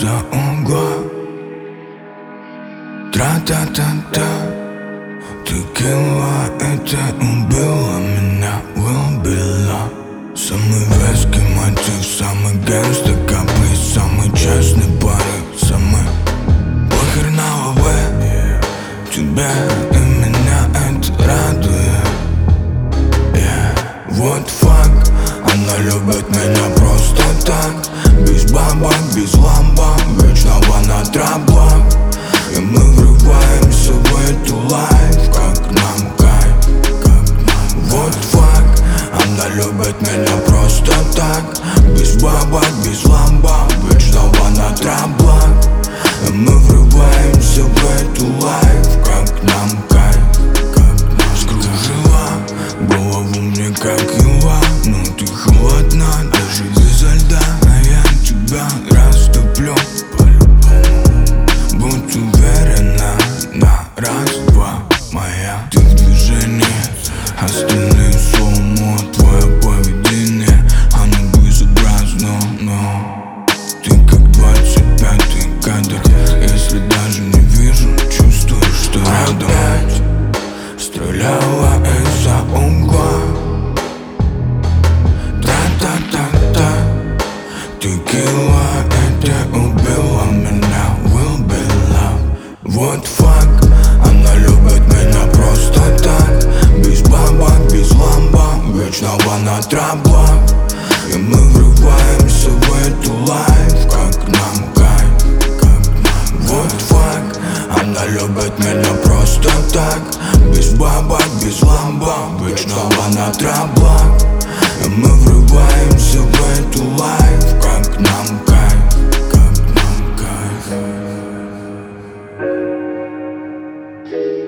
из-за угла. Тра-та-та-та. Текила, это убила меня, выбила. Самый вязкий мотив, самый гангста каприз, самый честный порыв, самый похер на лаве. Тебя и меня это радует. Вот факт, она любит меня просто так. Без бабок, без ламбок, вечного на траблах. И мы врываемся в эту лайф, как нам кайф, как нам. Вот факт, она любит меня просто так. Без бабок, без ламбок, вечного на траблах. И мы врываемся в эту лайф, как нам кайф, как нам. Скружила голову мне как юла, но ты холодна, даже без льда. А я тебя растоплю по-любому. Будь уверена на раз-два, моя. Ты в движении, остальные слоумо. Твое поведение, оно безобразно, но ты как 25-й кадр. Если даже не вижу, чувствую, что рядом. Опять стреляла из-за угла. Тра-та-та-та. Текила, это убила меня, выбила. Вот факт, она любит меня просто так. Без бабок, без ламбок, вечного на траблах. И мы врываемся в эту лайф, как нам кайф, как нам. Вот факт, она любит меня просто так. Без бабок, без ламбок, вечного на траблах. И мы врываемся в эту лайф, как нам кайф, как нам кайф.